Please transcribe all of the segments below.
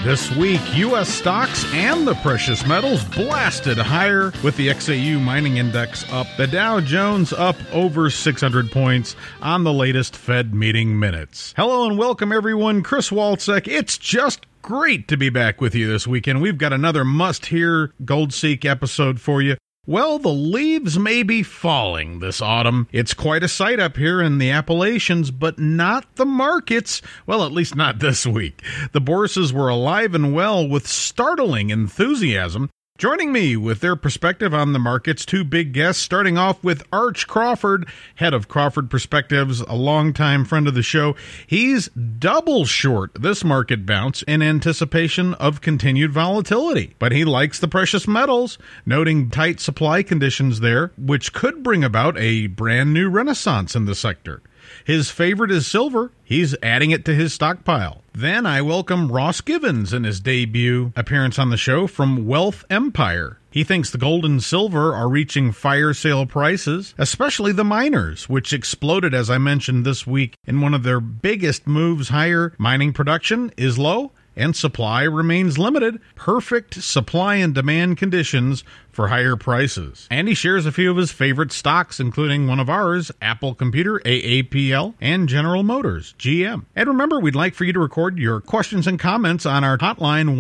This week, U.S. stocks and the precious metals blasted higher, with the XAU Mining Index up, the Dow Jones up over 600 points on the latest Fed meeting minutes. Hello and welcome, everyone. Chris Walczek. It's just great to be back with you this weekend. We've got another must-hear GoldSeek episode for you. Well, the leaves may be falling this autumn. It's quite a sight up here in the Appalachians, but not the markets. Well, at least not this week. The bourses were alive and well with startling enthusiasm. Joining me with their perspective on the markets, two big guests, starting off with Arch Crawford, head of Crawford Perspectives, a longtime friend of the show. He's double short this market bounce in anticipation of continued volatility. But he likes the precious metals, noting tight supply conditions there, which could bring about a brand new renaissance in the sector. His favorite is silver. He's adding it to his stockpile. Then I welcome Ross Givens in his debut appearance on the show from Wealth Empire. He thinks the gold and silver are reaching fire sale prices, especially the miners, which exploded, as I mentioned this week, in one of their biggest moves higher. Mining production is low and supply remains limited. Perfect supply and demand conditions for higher prices. And he shares a few of his favorite stocks, including one of ours, Apple Computer, AAPL, and General Motors, GM. And remember, we'd like for you to record your questions and comments on our hotline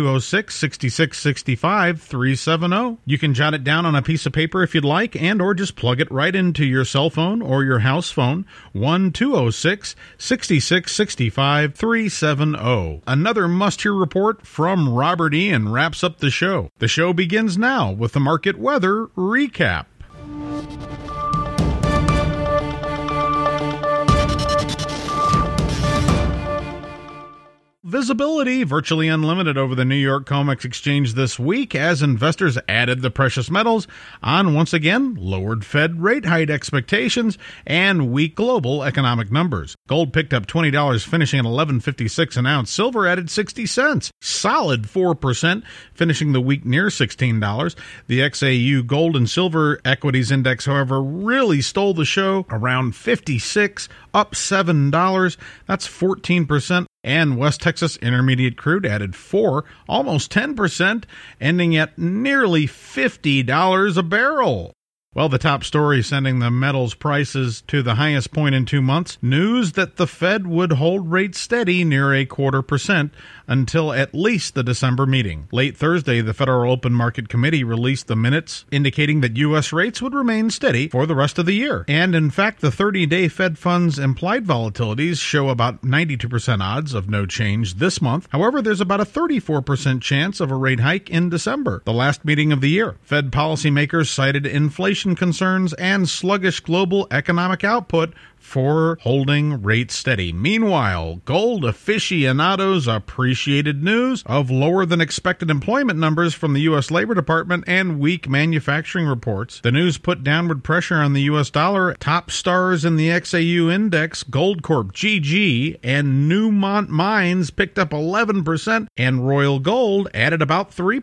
1-206-6665-370. You can jot it down on a piece of paper if you'd like, and or just plug it right into your cell phone or your house phone, 1-206-6665-370. Another must-hear report from Robert Ian wraps up the show. The show begins now with the market weather recap. Visibility virtually unlimited over the New York COMEX exchange this week as investors added the precious metals on, once again, lowered Fed rate hike expectations and weak global economic numbers. Gold picked up $20, finishing at $11.56 an ounce. Silver added 60 cents, solid 4%, finishing the week near $16. The XAU Gold and Silver Equities Index, however, really stole the show, around 56, up $7. That's 14%. And West Texas Intermediate Crude added 4, almost 10%, ending at nearly $50 a barrel. Well, the top story sending the metals prices to the highest point in 2 months, news that the Fed would hold rates steady near 0.25% until at least the December meeting. Late Thursday, the Federal Open Market Committee released the minutes indicating that U.S. rates would remain steady for the rest of the year. And in fact, the 30-day Fed funds implied volatilities show about 92% odds of no change this month. However, there's about a 34% chance of a rate hike in December, the last meeting of the year. Fed policymakers cited inflation concerns and sluggish global economic output for holding rates steady. Meanwhile, gold aficionados appreciated news of lower than expected employment numbers from the U.S. Labor Department and weak manufacturing reports. The news put downward pressure on the U.S. dollar. Top stars in the XAU index, Goldcorp, GG, and Newmont Mines picked up 11%, and Royal Gold added about 3%.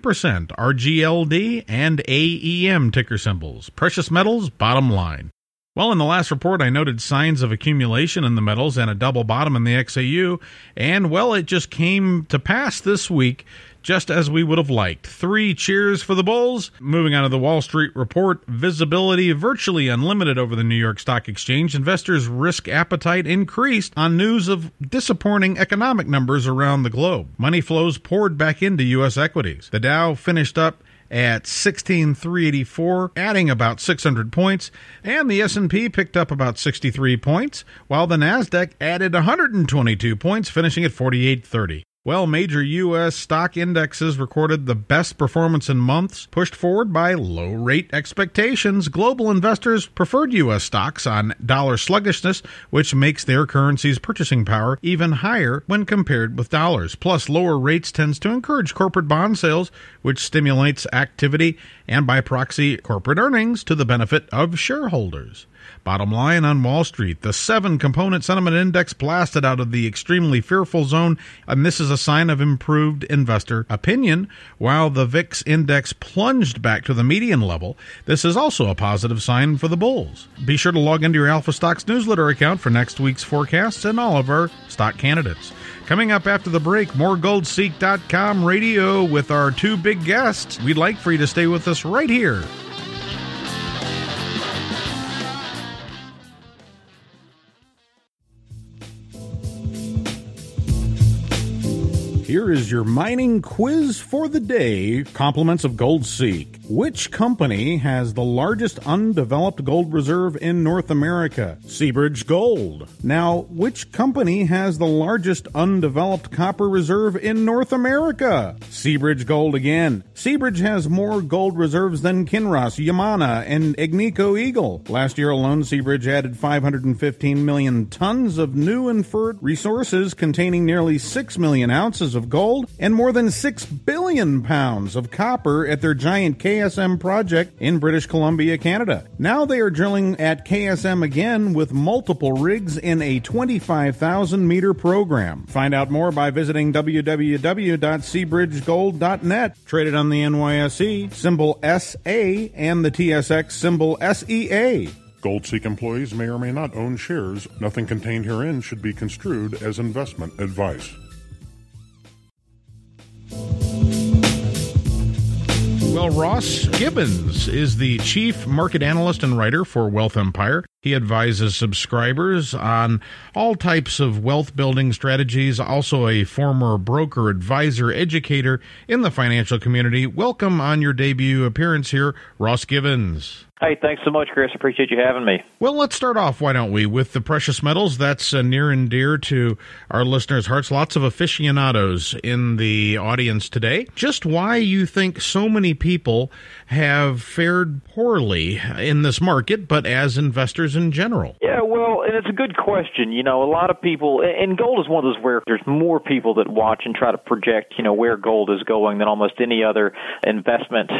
RGLD and AEM ticker symbols. Precious metals, bottom line. Well, in the last report, I noted signs of accumulation in the metals and a double bottom in the XAU, and, well, it just came to pass this week, just as we would have liked. 3 cheers for the bulls. Moving on to the Wall Street report, visibility virtually unlimited over the New York Stock Exchange. Investors' risk appetite increased on news of disappointing economic numbers around the globe. Money flows poured back into U.S. equities. The Dow finished up at 16,384, adding about 600 points, and the S&P picked up about 63 points, while the Nasdaq added 122 points, finishing at 4830. Well, major U.S. stock indexes recorded the best performance in months, pushed forward by low rate expectations. Global investors preferred U.S. stocks on dollar sluggishness, which makes their currency's purchasing power even higher when compared with dollars. Plus, lower rates tends to encourage corporate bond sales, which stimulates activity and, by proxy, corporate earnings to the benefit of shareholders. Bottom line on Wall Street, the 7-component sentiment index blasted out of the extremely fearful zone, and this is is a sign of improved investor opinion. While the VIX index plunged back to the median level, this is also a positive sign for the bulls. Be sure to log into your Alpha Stocks newsletter account for next week's forecasts and all of our stock candidates. Coming up after the break, more GoldSeek.com radio with our two big guests. We'd like for you to stay with us right here. Here is your mining quiz for the day, compliments of GoldSeek. Which company has the largest undeveloped gold reserve in North America? Seabridge Gold. Now, which company has the largest undeveloped copper reserve in North America? Seabridge Gold again. Seabridge has more gold reserves than Kinross, Yamana, and Agnico Eagle. Last year alone, Seabridge added 515 million tons of new inferred resources containing nearly 6 million ounces of gold and more than 6 billion pounds of copper at their giant KSM project in British Columbia, Canada. Now they are drilling at KSM again with multiple rigs in a 25,000-meter program. Find out more by visiting www.seabridgegold.net. Traded on the NYSE, symbol SA, and the TSX, symbol SEA. GoldSeek employees may or may not own shares. Nothing contained herein should be construed as investment advice. Well, Ross Gibbons is the chief market analyst and writer for Wealth Empire. He advises subscribers on all types of wealth building strategies, also a former broker, advisor, educator in the financial community. Welcome on your debut appearance here, Ross Gibbons. Hey, thanks so much, Chris. Appreciate you having me. Well, let's start off, why don't we, with the precious metals. That's near and dear to our listeners' hearts. Lots of aficionados in the audience today. Just why you think so many people have fared poorly in this market, but as investors in general? Yeah, well, and it's a good question. You know, a lot of people, and gold is one of those where there's more people that watch and try to project, you know, where gold is going than almost any other investment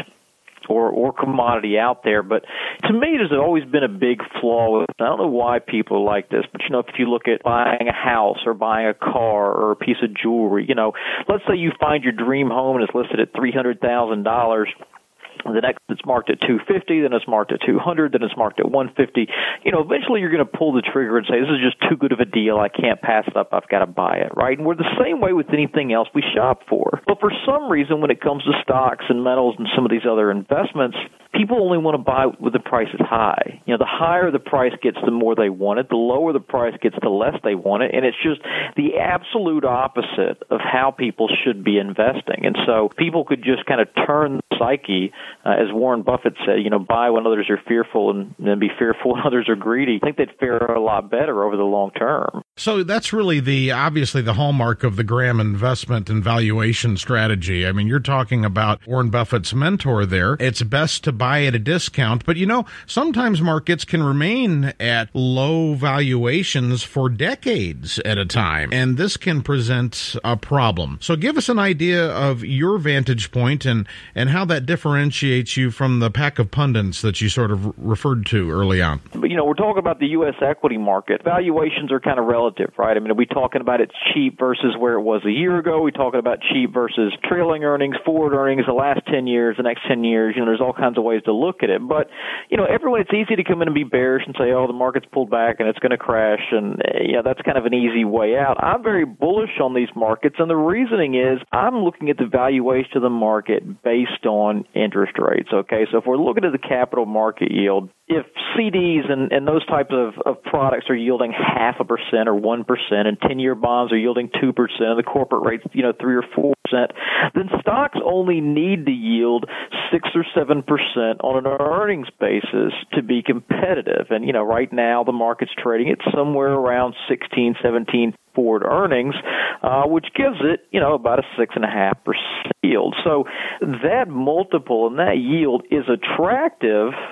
or commodity out there. But to me, there's always been a big flaw with it. I don't know why people are like this, but, you know, if you look at buying a house or buying a car or a piece of jewelry, you know, let's say you find your dream home and it's listed at $300,000. The next it's marked at $250, then it's marked at $200, then it's marked at $150. You know, eventually you're going to pull the trigger and say, this is just too good of a deal. I can't pass it up. I've got to buy it, right? And we're the same way with anything else we shop for. But for some reason, when it comes to stocks and metals and some of these other investments, people only want to buy when the price is high. You know, the higher the price gets, the more they want it. The lower the price gets, the less they want it. And it's just the absolute opposite of how people should be investing. And so people could just kind of turn the psyche, as Warren Buffett said, you know, buy when others are fearful and then be fearful when others are greedy. I think they'd fare a lot better over the long term. So that's really obviously the hallmark of the Graham investment and valuation strategy. I mean, you're talking about Warren Buffett's mentor there. It's best to buy at a discount, but you know, sometimes markets can remain at low valuations for decades at a time, and this can present a problem. So give us an idea of your vantage point and how that differentiates you from the pack of pundits that you sort of referred to early on. But, you know, we're talking about the U.S. equity market. Valuations are kind of relative, right? I mean, are we talking about it's cheap versus where it was a year ago? Are we talking about cheap versus trailing earnings, forward earnings, the last 10 years, the next 10 years? You know, there's all kinds of ways to look at it. But, you know, everyone, it's easy to come in and be bearish and say, oh, the market's pulled back and it's going to crash. And, you know, that's kind of an easy way out. I'm very bullish on these markets. And the reasoning is I'm looking at the valuation of the market based on interest rates. Okay, so if we're looking at the capital market yield, if CDs and those types of products are yielding 0.5% or 1%, and 10-year bonds are yielding 2%, and the corporate rates, you know, 3 or 4%, then stocks only need to yield 6 or 7% on an earnings basis to be competitive. And, you know, right now the market's trading at somewhere around 16, 17 forward earnings, which gives it, you know, about a 6.5% yield. So that multiple and that yield is attractive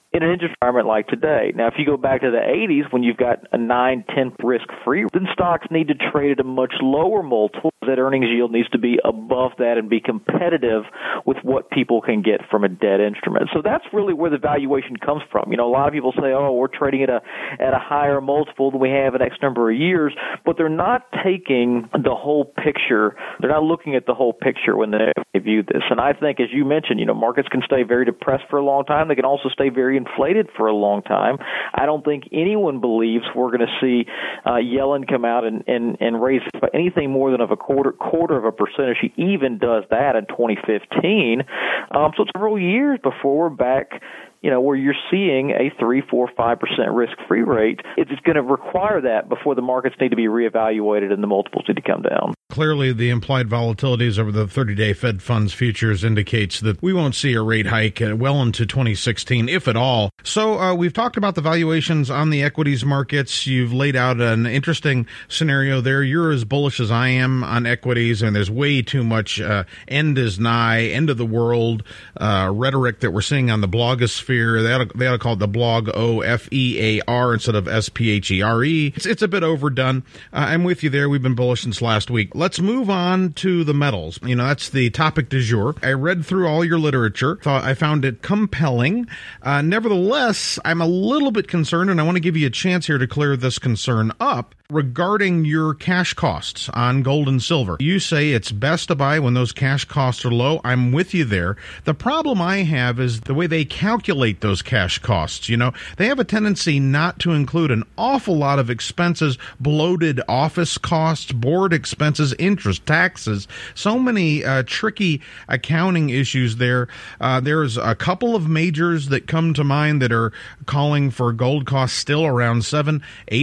in an interest environment like today. Now, if you go back to the 80s when you've got a 9-10 risk-free, then stocks need to trade at a much lower multiple. That earnings yield needs to be above that and be competitive with what people can get from a debt instrument. So that's really where the valuation comes from. A lot of people say, oh, we're trading at a higher multiple than we have in X number of years, but they're not taking the whole picture. They're not looking at the whole picture when they view this. And I think, as you mentioned, markets can stay very depressed for a long time. They can also stay very inflated for a long time. I don't think anyone believes we're going to see Yellen come out and raise it by anything more than of a quarter of a percentage. He even does that in 2015. So it's several years before we're back, where you're seeing a 3, 4, 5% risk-free rate. It's going to require that before the markets need to be reevaluated and the multiples need to come down. Clearly, the implied volatilities over the 30-day Fed funds futures indicates that we won't see a rate hike well into 2016, if at all. So we've talked about the valuations on the equities markets. You've laid out an interesting scenario there. You're as bullish as I am on equities, and there's way too much end is nigh, end of the world rhetoric that we're seeing on the blogosphere. They ought to call it the blog-O-F-E-A-R instead of S-P-H-E-R-E. It's a bit overdone. I'm with you there. We've been bullish since last week. Let's move on to the metals. That's the topic du jour. I read through all your literature. I found it compelling. Nevertheless, I'm a little bit concerned, and I want to give you a chance here to clear this concern up regarding your cash costs on gold and silver. You say it's best to buy when those cash costs are low. I'm with you there. The problem I have is the way they calculate those cash costs. They have a tendency not to include an awful lot of expenses, bloated office costs, board expenses, interest, taxes, so many tricky accounting issues there. There's a couple of majors that come to mind that are calling for gold costs still around $700,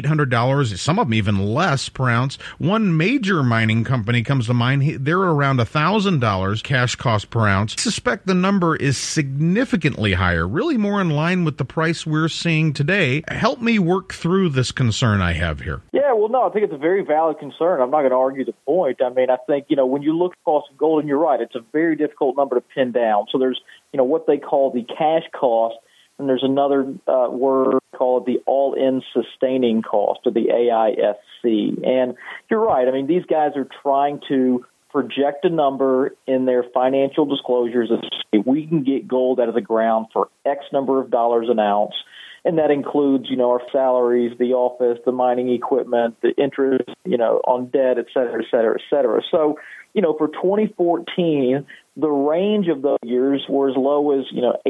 $800, some of them even less per ounce. One major mining company comes to mind. They're around $1,000 cash cost per ounce. I suspect the number is significantly higher, really more in line with the price we're seeing today. Help me work through this concern I have here. Yeah, well, no, I think it's a very valid concern. I'm not going to argue the point. I think, when you look at the cost of gold, and you're right, it's a very difficult number to pin down. So there's, what they call the cash cost, and there's another word called the all-in sustaining cost, or the AISC. And you're right. These guys are trying to project a number in their financial disclosures of, if we can get gold out of the ground for X number of dollars an ounce, and that includes, our salaries, the office, the mining equipment, the interest, on debt, et cetera, et cetera, et cetera. So, for 2014, the range of those years were as low as,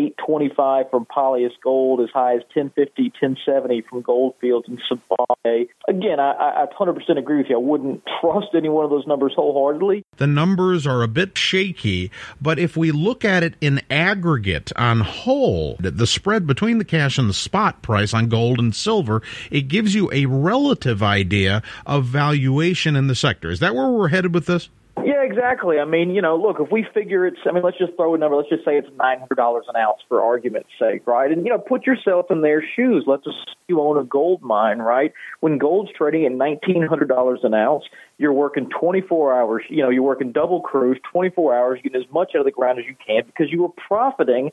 $825 from Polyus Gold, as high as $1050, $1070 from Gold Fields and Supply. Again, I 100% agree with you. I wouldn't trust any one of those numbers wholeheartedly. The numbers are a bit shaky, but if we look at it in aggregate on whole, the spread between the cash and the spot price on gold and silver, it gives you a relative idea of valuation in the sector. Is that where we're headed with this? Yeah, exactly. Look, if we figure let's just throw a number. Let's just say it's $900 an ounce for argument's sake, right? And, put yourself in their shoes. Let's assume you own a gold mine, right? When gold's trading at $1,900 an ounce, you're working 24 hours. You're working double crews, 24 hours, getting as much out of the ground as you can because you were profiting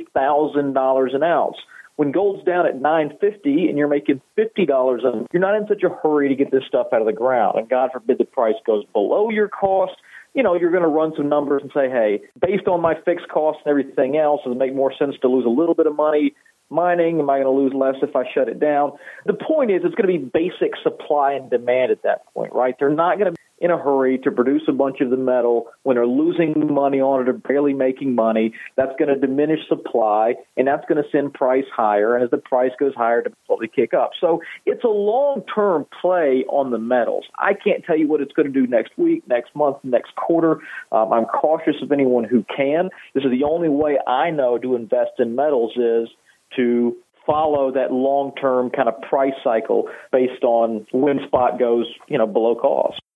$1,000 an ounce. When gold's down at $950 and you're making $50, you're not in such a hurry to get this stuff out of the ground. And God forbid the price goes below your cost. You're going to run some numbers and say, hey, based on my fixed costs and everything else, does it make more sense to lose a little bit of money mining? Am I going to lose less if I shut it down? The point is it's going to be basic supply and demand at that point, right? They're not going to be in a hurry to produce a bunch of the metal when they're losing money on it or barely making money. That's going to diminish supply, and that's going to send price higher. And as the price goes higher, to slowly kick up. So it's a long-term play on the metals. I can't tell you what it's going to do next week, next month, next quarter. I'm cautious of anyone who can. This is the only way I know to invest in metals is to follow that long-term kind of price cycle based on when spot goes, below cost.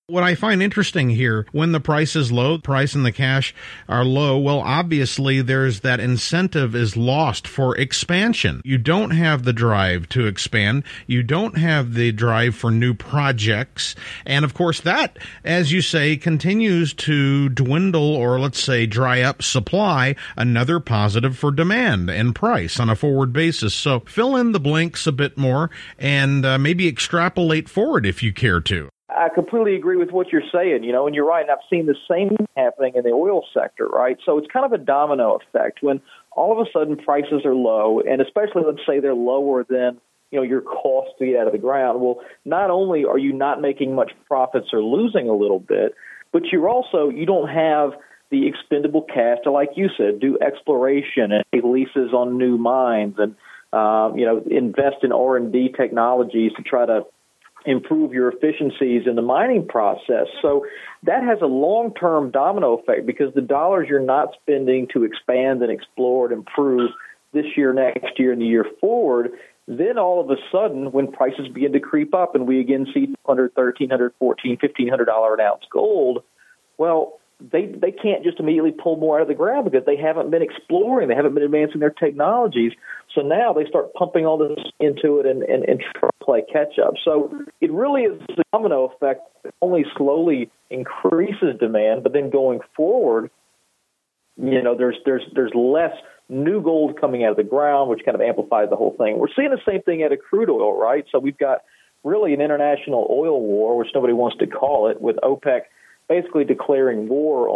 What I find interesting here, when the price is low, the price and the cash are low, well, obviously there's that incentive is lost for expansion. You don't have the drive to expand. You don't have the drive for new projects. And of course that, as you say, continues to dwindle or let's say dry up supply, another positive for demand and price on a forward basis. So fill in the blanks a bit more and maybe extrapolate forward if you care to. I completely agree with what you're saying, and you're right. And I've seen the same thing happening in the oil sector, right? So it's kind of a domino effect when all of a sudden prices are low, and especially let's say they're lower than, your cost to get out of the ground. Well, not only are you not making much profits or losing a little bit, but you don't have the expendable cash to, like you said, do exploration and take leases on new mines and, invest in R&D technologies to try to improve your efficiencies in the mining process. So that has a long-term domino effect because the dollars you're not spending to expand and explore and improve this year, next year, and the year forward, then all of a sudden when prices begin to creep up and we again see $100, $1,300, $1,400, $1,500 an ounce gold, well, they can't just immediately pull more out of the ground because they haven't been exploring, they haven't been advancing their technologies. So now they start pumping all this into it and try to play catch up. So it really is a domino effect that only slowly increases demand, but then going forward, there's less new gold coming out of the ground, which kind of amplifies the whole thing. We're seeing the same thing out of crude oil, right? So we've got really an international oil war, which nobody wants to call it, with OPEC basically declaring war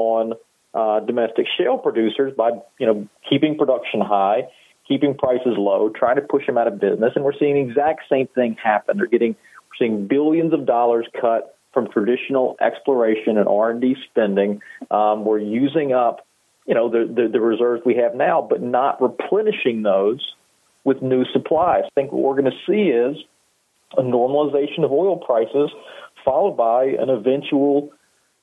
on domestic shale producers by, keeping production high, keeping prices low, trying to push them out of business. And we're seeing the exact same thing happen. We're seeing billions of dollars cut from traditional exploration and R&D spending. We're using up, the reserves we have now, but not replenishing those with new supplies. I think what we're going to see is a normalization of oil prices followed by an eventual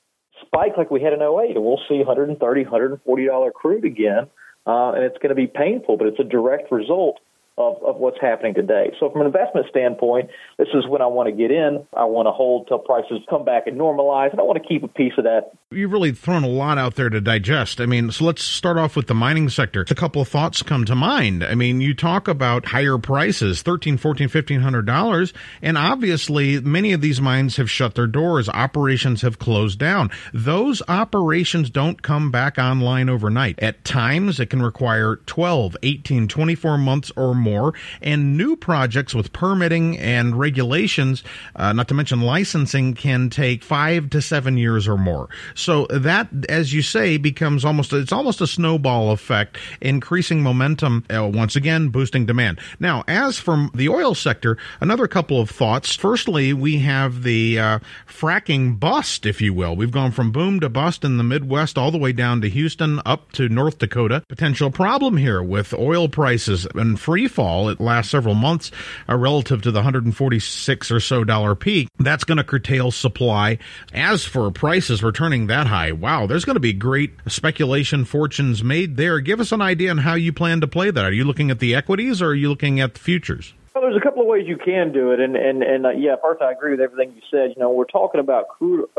spike like we had in 2008, and we'll see $130, $140 crude again, and it's going to be painful, but it's a direct result of what's happening today. So from an investment standpoint, this is when I want to get in. I want to hold till prices come back and normalize, and I want to keep a piece of that. You've really thrown a lot out there to digest. So let's start off with the mining sector. A couple of thoughts come to mind. You talk about higher prices, $1,300, $1,400, $1,500, and obviously many of these mines have shut their doors. Operations have closed down. Those operations don't come back online overnight. At times, it can require 12, 18, 24 months or more, and new projects with permitting and regulations, not to mention licensing, can take 5 to 7 years or more. So that, as you say, becomes almost a snowball effect, increasing momentum, once again, boosting demand. Now, as from the oil sector, another couple of thoughts. Firstly, we have the fracking bust, if you will. We've gone from boom to bust in the Midwest all the way down to Houston, up to North Dakota. Potential problem here with oil prices and free fall at last several months relative to the $146 or so peak. That's going to curtail supply. As for prices returning that high, wow, there's going to be great speculation fortunes made there. Give us an idea on how you plan to play that. Are you looking at the equities or are you looking at the futures? Well, there's a couple of ways you can do it, and yeah, first I agree with everything you said. We're talking about crude,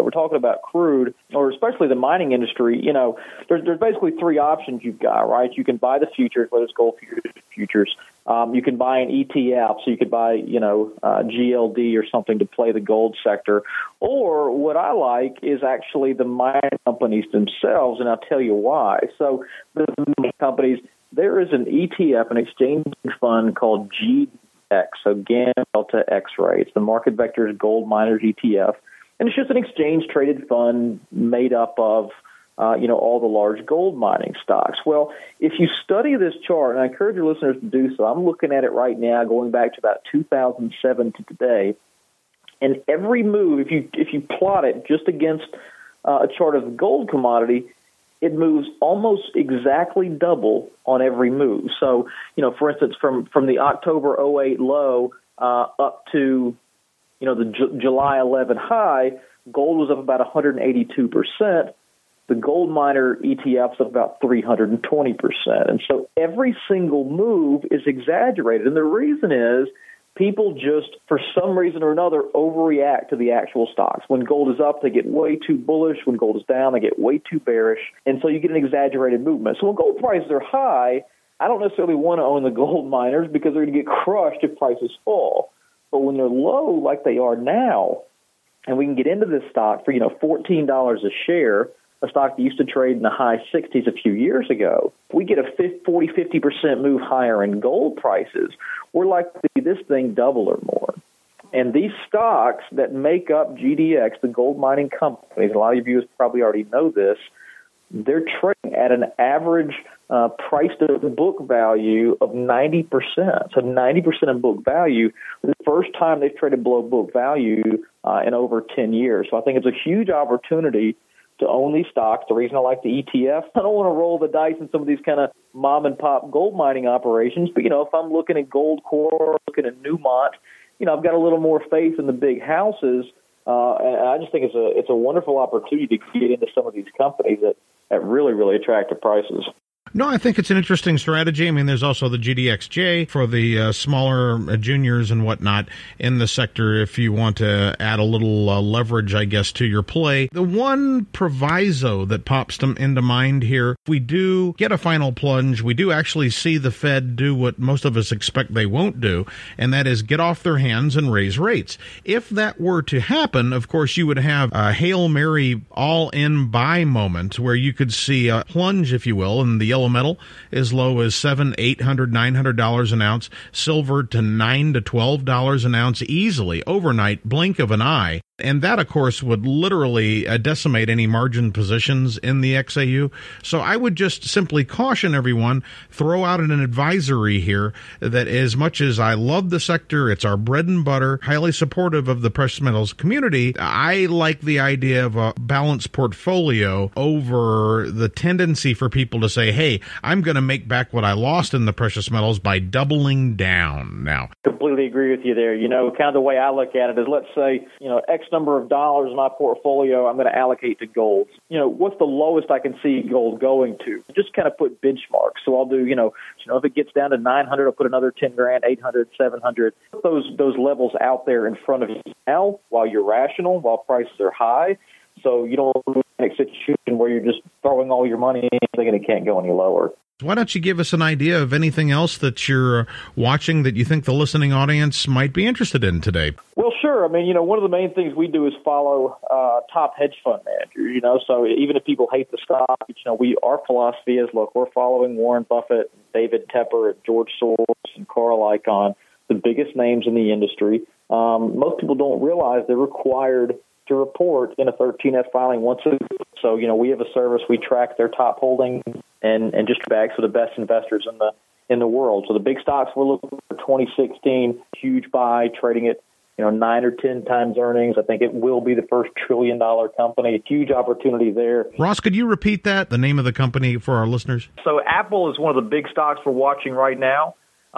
or especially the mining industry. There's basically three options you've got, right? You can buy the futures, whether it's gold futures. You can buy an ETF, so you could buy, GLD or something to play the gold sector. Or what I like is actually the mining companies themselves, and I'll tell you why. So the mining companies, there is an ETF, an exchange fund called GDX, so GAN Delta X-Ray. It's the Market Vectors Gold Miners ETF, and it's just an exchange-traded fund made up of all the large gold mining stocks. Well, if you study this chart, and I encourage your listeners to do so, I'm looking at it right now, going back to about 2007 to today, and every move, if you plot it just against a chart of the gold commodity, it moves almost exactly double on every move. So, for instance, from the October 2008 low up to, the July 11 high, gold was up about 182%. The gold miner ETF's up about 320%. And so every single move is exaggerated. And the reason is People just, for some reason or another, overreact to the actual stocks. When gold is up, they get way too bullish. When gold is down, they get way too bearish. And so you get an exaggerated movement. So when gold prices are high, I don't necessarily want to own the gold miners because they're going to get crushed if prices fall. But when they're low like they are now, and we can get into this stock for, $14 a share, a stock that used to trade in the high 60s a few years ago, if we get a 50% move higher in gold prices, we're likely to see this thing double or more. And these stocks that make up GDX, the gold mining companies, a lot of you probably already know this, they're trading at an average price to book value of 90%. So 90% of book value, the first time they've traded below book value in over 10 years. So I think it's a huge opportunity to own these stocks. The reason I like the ETF, I don't want to roll the dice in some of these kind of mom and pop gold mining operations, but if I'm looking at Goldcorp, looking at Newmont, I've got a little more faith in the big houses, and I just think it's a wonderful opportunity to get into some of these companies at really, really attractive prices. No, I think it's an interesting strategy. I mean, there's also the GDXJ for the smaller juniors and whatnot in the sector if you want to add a little leverage, I guess, to your play. The one proviso that pops into mind here, if we do get a final plunge, we do actually see the Fed do what most of us expect they won't do, and that is get off their hands and raise rates. If that were to happen, of course, you would have a Hail Mary all-in buy moment where you could see a plunge, if you will, in the yellow metal as low as $700, $800, $900 an ounce, silver to $9 to $12 an ounce easily overnight, blink of an eye. And that, of course, would literally decimate any margin positions in the XAU. So I would just simply caution everyone, throw out an advisory here that as much as I love the sector, it's our bread and butter, highly supportive of the precious metals community, I like the idea of a balanced portfolio over the tendency for people to say, hey, I'm going to make back what I lost in the precious metals by doubling down now. Completely agree with you there. Kind of the way I look at it is, let's say, X number of dollars in my portfolio I'm going to allocate to gold. What's the lowest I can see gold going to? Just kind of put benchmarks. So I'll do, if it gets down to 900, I'll put another 10 grand, 800, 700. Put those levels out there in front of you now while you're rational, while prices are high. So you don't have a situation where you're just throwing all your money in thinking it can't go any lower. Why don't you give us an idea of anything else that you're watching that you think the listening audience might be interested in today? Well, sure. I mean, one of the main things we do is follow top hedge fund managers, so even if people hate the stock, our philosophy is, look, we're following Warren Buffett, David Tepper, George Soros, and Carl Icahn, the biggest names in the industry. Most people don't realize they're required to report in a 13F filing once a week. So, we have a service, we track their top holdings and just bags for the best investors in the world. So the big stocks we're looking for 2016, huge buy, trading at 9 or 10 times earnings. I think it will be the first $1 trillion company. Huge opportunity there. Ross, could you repeat that, the name of the company for our listeners? So Apple is one of the big stocks we're watching right now.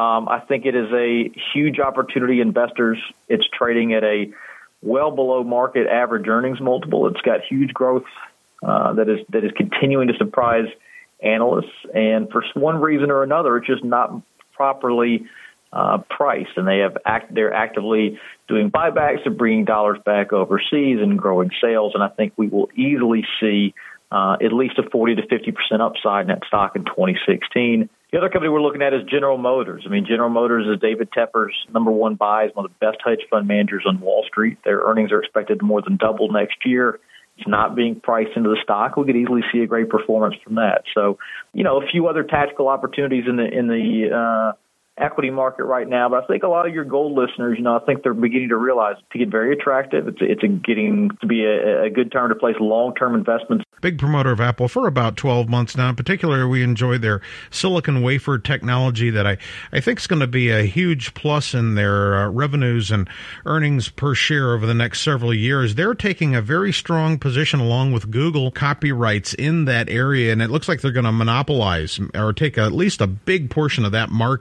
I think it is a huge opportunity. Investors, it's trading at a well below market average earnings multiple. It's got huge growth that is continuing to surprise analysts, and for one reason or another, it's just not properly priced. And they're actively doing buybacks and bringing dollars back overseas and growing sales. And I think we will easily see at least a 40 to 50% upside in that stock in 2016. The other company we're looking at is General Motors. I mean, General Motors is David Tepper's number one buy, is one of the best hedge fund managers on Wall Street. Their earnings are expected to more than double next year. It's not being priced into the stock. We could easily see a great performance from that. So, a few other tactical opportunities in the equity market right now. But I think a lot of your gold listeners, I think they're beginning to realize to get very attractive. It's getting to be a good time to place long-term investments. Big promoter of Apple for about 12 months now. In particular, we enjoy their silicon wafer technology that I think is going to be a huge plus in their revenues and earnings per share over the next several years. They're taking a very strong position along with Google copyrights in that area, and it looks like they're going to monopolize or take at least a big portion of that market. Phenomenal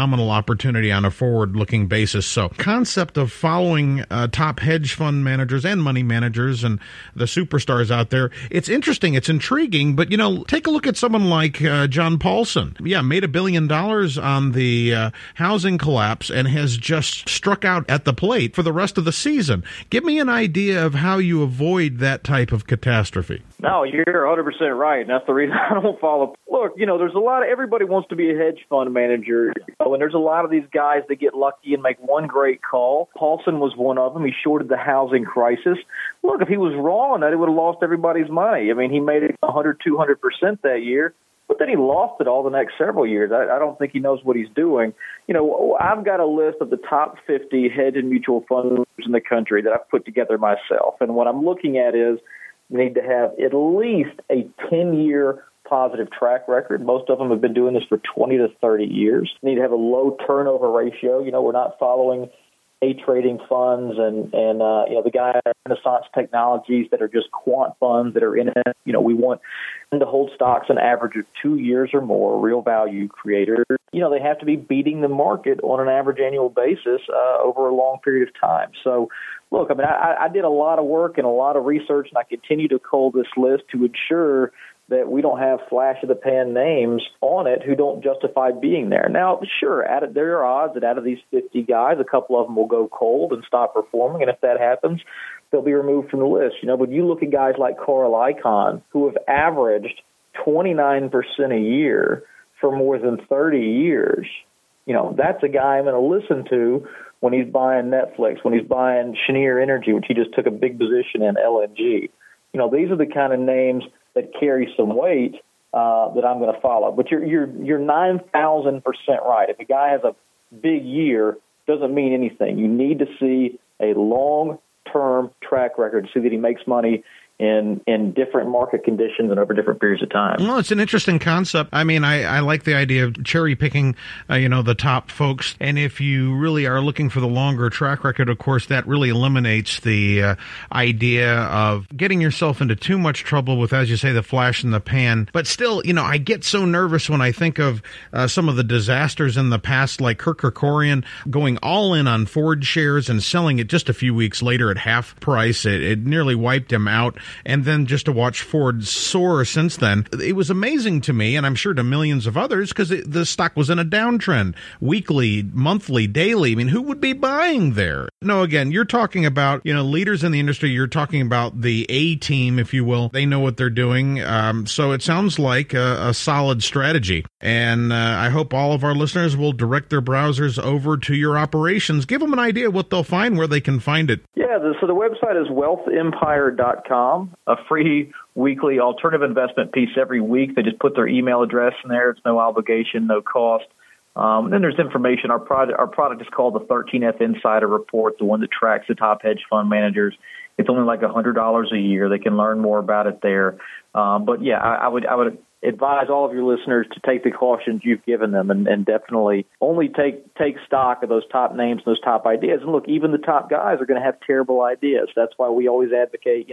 phenomenal opportunity on a forward-looking basis. So concept of following top hedge fund managers and money managers and the superstars out there, it's interesting, it's intriguing, but, take a look at someone like John Paulson. Yeah, made $1 billion on the housing collapse and has just struck out at the plate for the rest of the season. Give me an idea of how you avoid that type of catastrophe. No, you're 100% right, and that's the reason I don't follow. Look, there's a lot of, everybody wants to be a hedge fund manager, and there's a lot of these guys that get lucky and make one great call. Paulson was one of them. He shorted the housing crisis. Look, if he was wrong on that, he would have lost everybody's money. I mean, he made it 100, 200% that year, but then he lost it all the next several years. I don't think he knows what he's doing. I've got a list of the top 50 hedge and mutual funds in the country that I've put together myself, and what I'm looking at is you need to have at least a 10-year positive track record. Most of them have been doing this for 20 to 30 years. You need to have a low turnover ratio. We're not following trading funds and the guy at Renaissance Technologies that are just quant funds that are in it. We want them to hold stocks an average of 2 years or more, real value creators. They have to be beating the market on an average annual basis over a long period of time. So, look, I did a lot of work and a lot of research, and I continue to cull this list to ensure that we don't have flash-of-the-pan names on it who don't justify being there. Now, sure, there are odds that out of these 50 guys, a couple of them will go cold and stop performing, and if that happens, they'll be removed from the list. But you look at guys like Carl Icahn, who have averaged 29% a year for more than 30 years. That's a guy I'm going to listen to when he's buying Netflix, when he's buying Cheniere Energy, which he just took a big position in, LNG. These are the kind of names that carry some weight that I'm going to follow. But you're 9,000% right. If a guy has a big year, doesn't mean anything. You need to see a long-term track record to see that he makes money in different market conditions and over different periods of time. Well, it's an interesting concept. I like the idea of cherry picking, the top folks. And if you really are looking for the longer track record, of course, that really eliminates the idea of getting yourself into too much trouble with, as you say, the flash in the pan. But still, I get so nervous when I think of some of the disasters in the past, like Kirk Kerkorian going all in on Ford shares and selling it just a few weeks later at half price. It nearly wiped him out. And then just to watch Ford soar since then, it was amazing to me, and I'm sure to millions of others, because the stock was in a downtrend, weekly, monthly, daily. Who would be buying there? No, again, you're talking about, leaders in the industry. You're talking about the A team, if you will. They know what they're doing. So it sounds like a solid strategy. And I hope all of our listeners will direct their browsers over to your operations. Give them an idea what they'll find, where they can find it. Yeah, so the website is wealthempire.com. A free weekly alternative investment piece every week. They just put their email address in there. It's no obligation, no cost. Then there's information. Our product is called the 13F Insider Report, the one that tracks the top hedge fund managers. It's only like $100 a year. They can learn more about it there. But yeah, I would advise all of your listeners to take the cautions you've given them and definitely only take stock of those top names, those top ideas. And look, even the top guys are going to have terrible ideas. That's why we always advocate,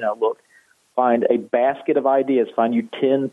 find a basket of ideas. Find you 10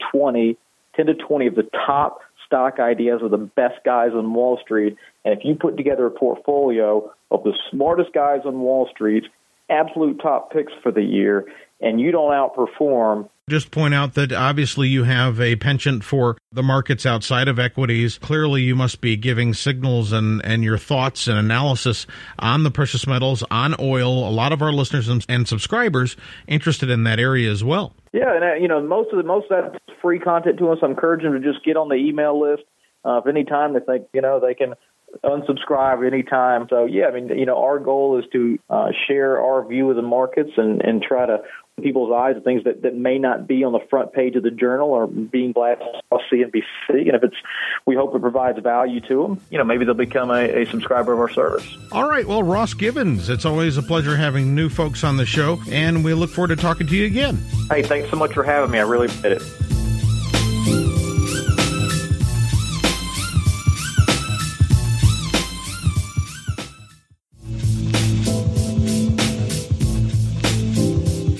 to 20 of the top stock ideas of the best guys on Wall Street. And if you put together a portfolio of the smartest guys on Wall Street, absolute top picks for the year, and you don't outperform. Just point out that obviously you have a penchant for the markets outside of equities. Clearly you must be giving signals and your thoughts and analysis on the precious metals, on oil. A lot of our listeners and subscribers interested in that area as well. Yeah, and most of that's free content to us. I encourage them to just get on the email list. If any time they think, they can unsubscribe anytime. So, yeah, our goal is to share our view of the markets and try to open people's eyes to things that may not be on the front page of the journal or being blasted on CNBC. And if we hope it provides value to them, maybe they'll become a subscriber of our service. All right. Well, Ross Gibbons, it's always a pleasure having new folks on the show, and we look forward to talking to you again. Hey, thanks so much for having me. I really appreciate it.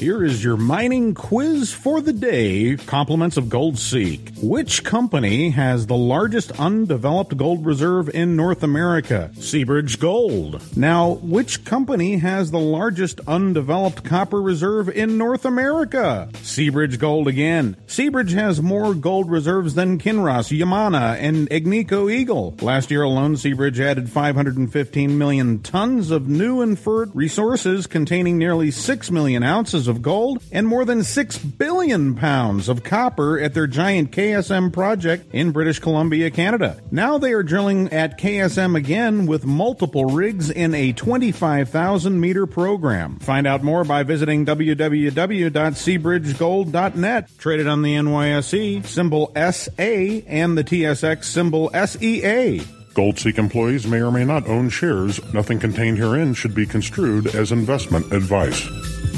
Here is your mining quiz for the day. Compliments of GoldSeek. Which company has the largest undeveloped gold reserve in North America? Seabridge Gold. Now, which company has the largest undeveloped copper reserve in North America? Seabridge Gold again. Seabridge has more gold reserves than Kinross, Yamana, and Agnico Eagle. Last year alone, Seabridge added 515 million tons of new inferred resources containing nearly 6 million ounces of gold and more than 6 billion pounds of copper at their giant KSM project in British Columbia, Canada. Now they are drilling at KSM again with multiple rigs in a 25,000-meter program. Find out more by visiting www.seabridgegold.net. Traded on the NYSE, symbol SA, and the TSX, symbol SEA. GoldSeek employees may or may not own shares. Nothing contained herein should be construed as investment advice.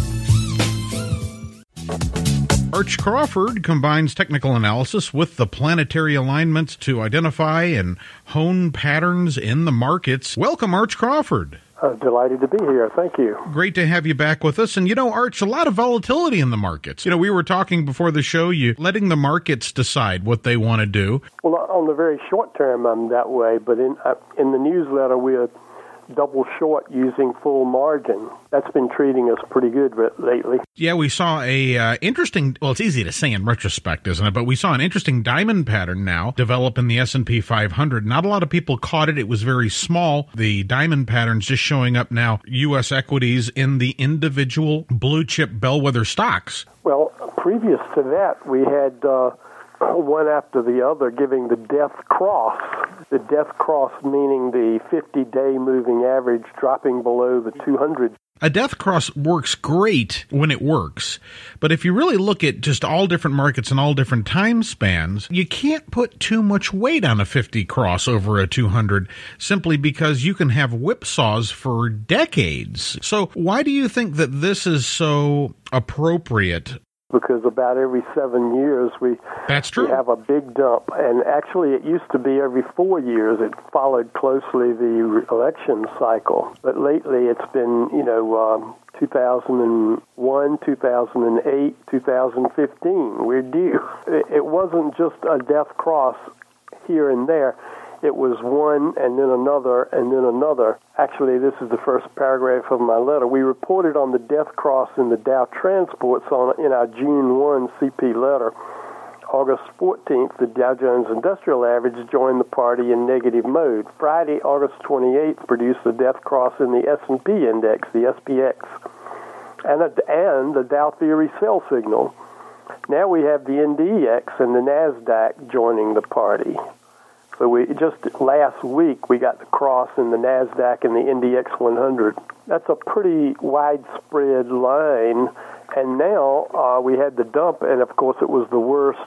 Arch Crawford combines technical analysis with the planetary alignments to identify and hone patterns in the markets. Welcome, Arch Crawford. Delighted to be here. Thank you. Great to have you back with us. And, Arch, a lot of volatility in the markets. We were talking before the show, you letting the markets decide what they want to do. Well, on the very short term, I'm that way. But in the newsletter, we're double short using full margin. That's been treating us pretty good lately. Yeah, we saw a interesting, well, it's easy to say in retrospect, isn't it? But we saw an interesting diamond pattern now develop in the S&P 500. Not a lot of people caught it. It was very small. The diamond pattern's just showing up now, U.S. equities in the individual blue chip bellwether stocks. Well, previous to that, we had one after the other giving the death cross. The death cross meaning the 50-day moving average dropping below the 200. A death cross works great when it works, but if you really look at just all different markets and all different time spans, you can't put too much weight on a 50 cross over a 200 simply because you can have whipsaws for decades. So why do you think that this is so appropriate? Because about every 7 years we have a big dump. And actually it used to be every 4 years. It followed closely the election cycle. But lately it's been, 2001, 2008, 2015. We're due. It wasn't just a death cross here and there. It was one and then another and then another. Actually, this is the first paragraph of my letter. We reported on the death cross in the Dow Transports in our June 1 CP letter. August 14th, the Dow Jones Industrial Average joined the party in negative mode. Friday, August 28th, produced the death cross in the S&P index, the SPX, and the Dow theory sell signal. Now we have the NDX and the NASDAQ joining the party. So just last week, we got the cross in the NASDAQ and the NDX 100. That's a pretty widespread line. And now we had the dump, and of course it was the worst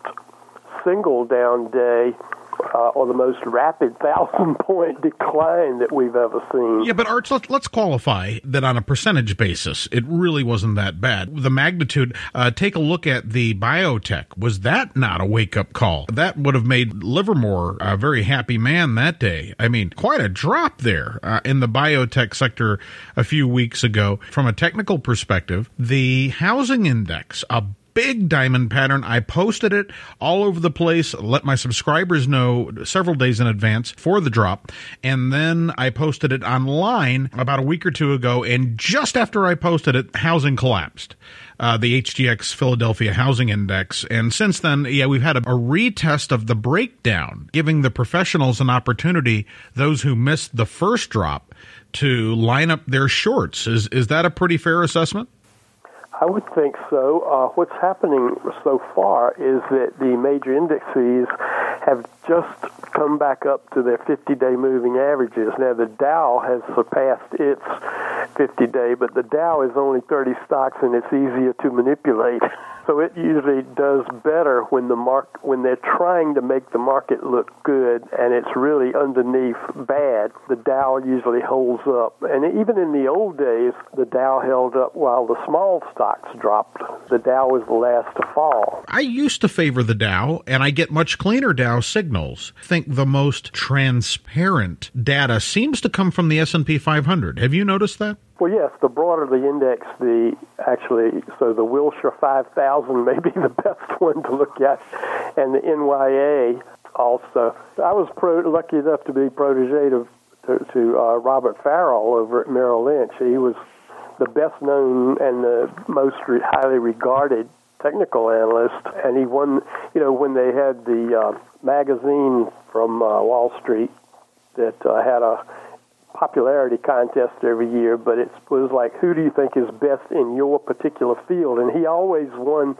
single down day or the most rapid 1,000-point decline that we've ever seen. Yeah, but Arch, let's qualify that on a percentage basis. It really wasn't that bad. The magnitude, take a look at the biotech. Was that not a wake-up call? That would have made Livermore a very happy man that day. I mean, quite a drop there in the biotech sector a few weeks ago. From a technical perspective, the housing index, a big diamond pattern. I posted it all over the place, let my subscribers know several days in advance for the drop, and then I posted it online about a week or two ago, and just after I posted it, housing collapsed. The HGX Philadelphia Housing Index. And since then, we've had a retest of the breakdown, giving the professionals an opportunity, those who missed the first drop, to line up their shorts. Is that a pretty fair assessment? I would think so. What's happening so far is that the major indexes have just come back up to their 50-day moving averages. Now, the Dow has surpassed its 50-day, but the Dow is only 30 stocks, and it's easier to manipulate. So it usually does better when they're trying to make the market look good, and it's really underneath bad. The Dow usually holds up. And even in the old days, the Dow held up while the small stocks dropped. The Dow was the last to fall. I used to favor the Dow, and I get much cleaner Dow signals. I think the most transparent data seems to come from the S&P 500. Have you noticed that? that? Well, yes, the broader the index, so the Wilshire 5000 may be the best one to look at, and the NYA also. I was lucky enough to be protege to Robert Farrell over at Merrill Lynch. He was the best known and the most highly regarded technical analyst, and he won, when they had the magazine from Wall Street that had a popularity contest every year, but it was like, who do you think is best in your particular field? And he always won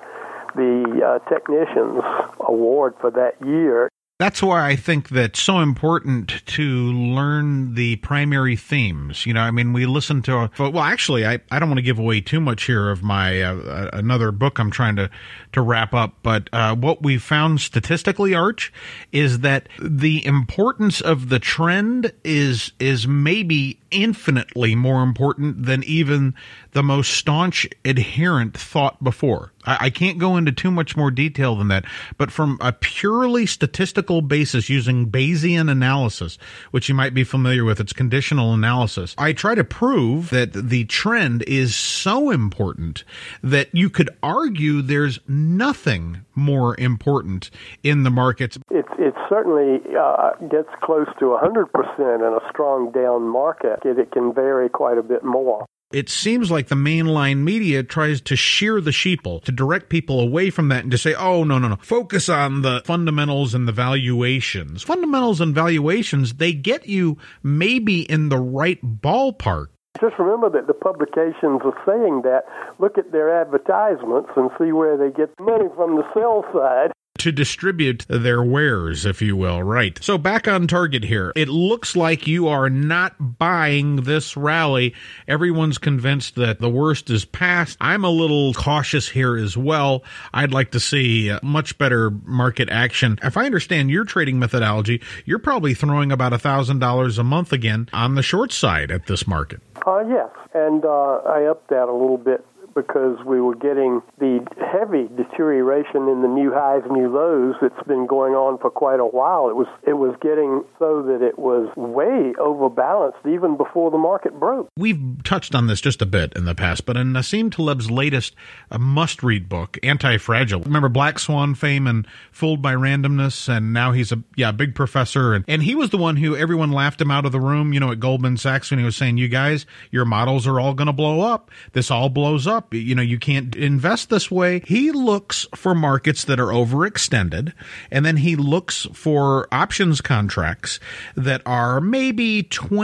the Technicians Award for that year. That's why I think that's so important to learn the primary themes. We listen to, actually, I don't want to give away too much here of my another book I'm trying to wrap up, but what we found statistically, Arch, is that the importance of the trend is maybe infinitely more important than even the most staunch adherent thought before. I can't go into too much more detail than that, but from a purely statistical basis using Bayesian analysis, which you might be familiar with, it's conditional analysis, I try to prove that the trend is so important that you could argue there's nothing more important in the markets. It certainly gets close to 100% in a strong down market. It can vary quite a bit more. It seems like the mainline media tries to shear the sheeple, to direct people away from that and to say, oh, no. Focus on the fundamentals and the valuations. Fundamentals and valuations, they get you maybe in the right ballpark. Just remember that the publications are saying that. Look at their advertisements and see where they get money from the sell side. To distribute their wares, if you will, right. So back on target here. It looks like you are not buying this rally. Everyone's convinced that the worst is past. I'm a little cautious here as well. I'd like to see much better market action. If I understand your trading methodology, you're probably throwing about $1,000 a month again on the short side at this market. Yes, and I upped that a little bit because we were getting the heavy deterioration in the new highs, new lows that's been going on for quite a while. It was getting so that it was way overbalanced even before the market broke. We've touched on this just a bit in the past, but in Nassim Taleb's latest must-read book, Anti-Fragile, remember Black Swan fame and Fooled by Randomness, and now he's a big professor, and he was the one who everyone laughed him out of the room, at Goldman Sachs when he was saying, you guys, your models are all going to blow up. This all blows up. You can't invest this way. He looks for markets that are overextended, and then he looks for options contracts that are maybe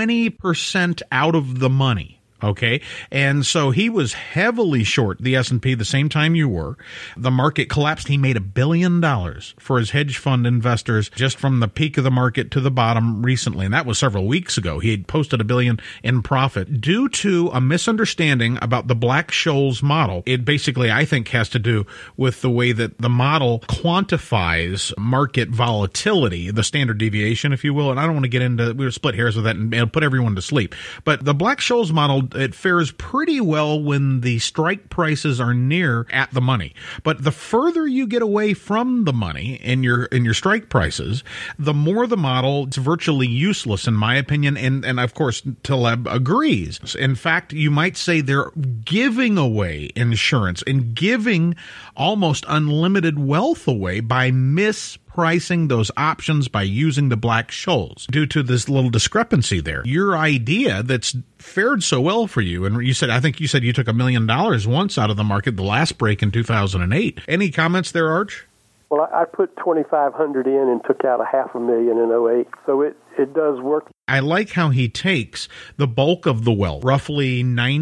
20% out of the money. Okay. And so he was heavily short the S&P the same time you were. The market collapsed. He made $1 billion for his hedge fund investors just from the peak of the market to the bottom recently. And that was several weeks ago. He had posted $1 billion in profit due to a misunderstanding about the Black-Scholes model. It basically, I think, has to do with the way that the model quantifies market volatility, the standard deviation, if you will. And I don't want to get into, we'll split hairs with that and put everyone to sleep. But the Black-Scholes model, it fares pretty well when the strike prices are near at the money. But the further you get away from the money in your strike prices, the more the model is virtually useless, in my opinion. And of course, Taleb agrees. In fact, you might say they're giving away insurance and giving almost unlimited wealth away by mispricing those options by using the Black-Scholes due to this little discrepancy there. Your idea that's fared so well for you, and I think you said you took $1 million once out of the market, the last break in 2008. Any comments there, Arch? Well, I put $2,500 in and took out $500,000 in 2008, so it does work. I like how he takes the bulk of the wealth, roughly